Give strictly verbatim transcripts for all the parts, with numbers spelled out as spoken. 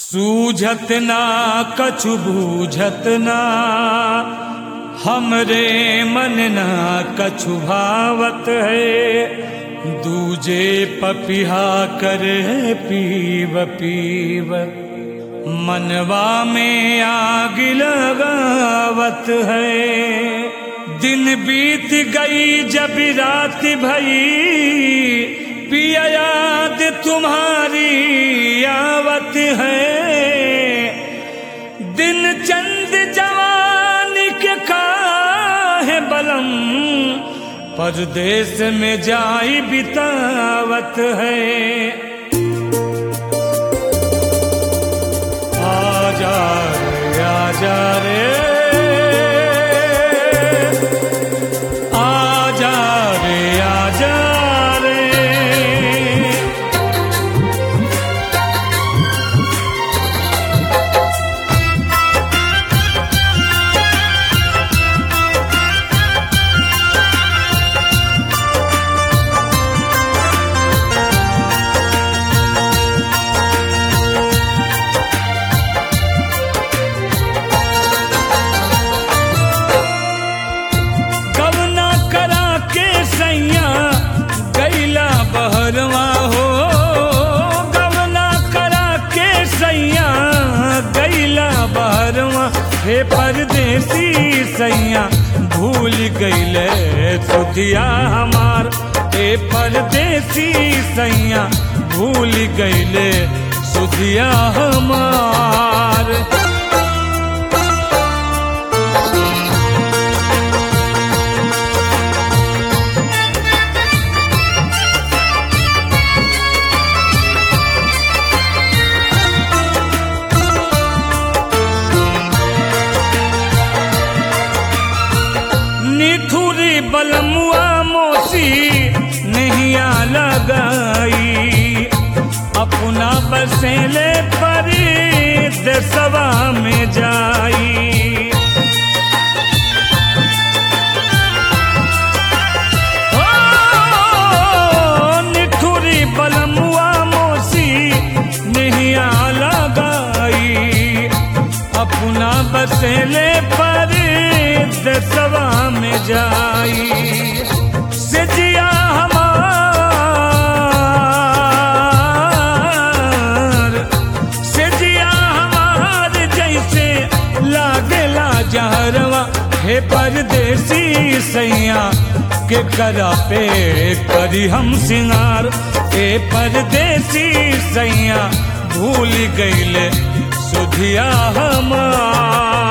सूझत ना कछु बूझत ना हमरे मन ना कछु भावत है। दूजे पपिहा करे पीव पीव मनवा में आग लगावत है। दिन बीत गई जब रात भई पिया याद तुम्हारी आवत है। दिन चंद जवानी के काहे बलम परदेश में जाई बितावत है। आजा रे आजा रे आजा रे आजा रे बहरवा हो गवना करा के सैया गैला बहरवा। हे परदेसी सैया भूल गईले सुधिया हमार। हे परदेसी सैया भूल गईले सुधिया हमार। निठुरी बलमुआ मोसी नहिया लगाई अपना बसेले परी देसवा में जाई। ओ निठुरी बलमुआ मोसी नहिया लगाई अपना बसेले परी देसवा में जाई। सिजिया हमार सिजिया हमार जैसे लागेला जहरवा। हे परदेसी सैया के करा पे करी हम सिंगार। हे परदेसी सैया भूल गईले सुधिया हमार।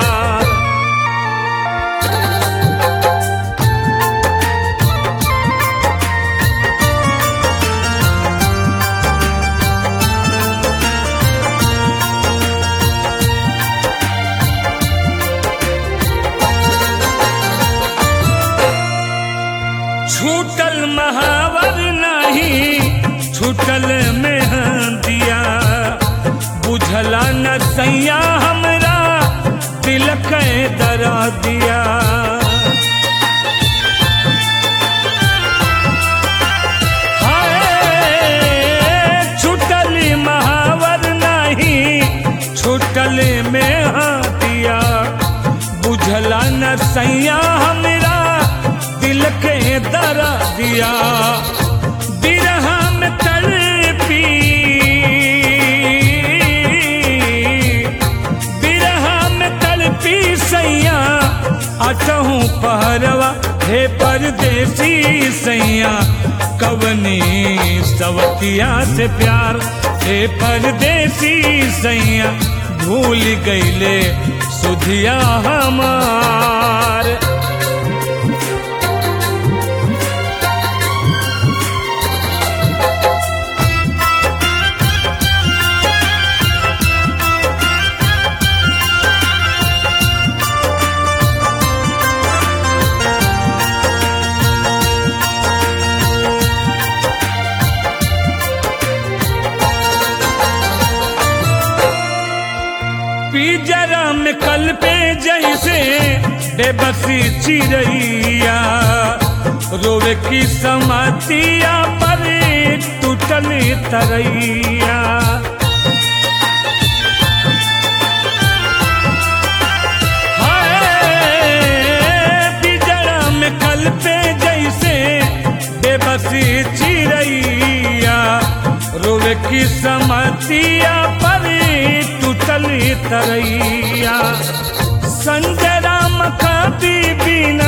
छूटल महावर नहीं छूटल मेहंदिया बुझला न सैया हमरा दिल के दरा दिया। हाय छूटल महावर नहीं छूटल मेहंदिया बुझला न सैया हमरा दिल के दरा दिया। बिरहा में तड़पी बिरहा में तड़पी सैया अटहूँ पहरवा। हे परदेसी सैया कवनी सवतिया से प्यार। हे परदेसी सैया भूल गईले सुधिया हमार। पिंजरा में कल पे जैसे बेबसी चिड़ैया रोवे की समातिया पर टूटल तरैया। रोवे की समतिया पर टूटली तरैया। संजय राम कभी बिना,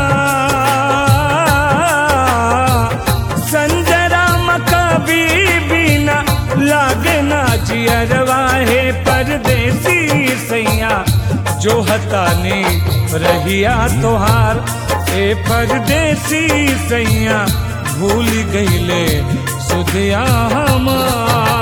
संजय राम कभी बिना लागे ना जियरवा है परदेसी सैया जो हतानी रहिया तोहार। ए परदेसी सैया भूल गईले सुधिया हमार।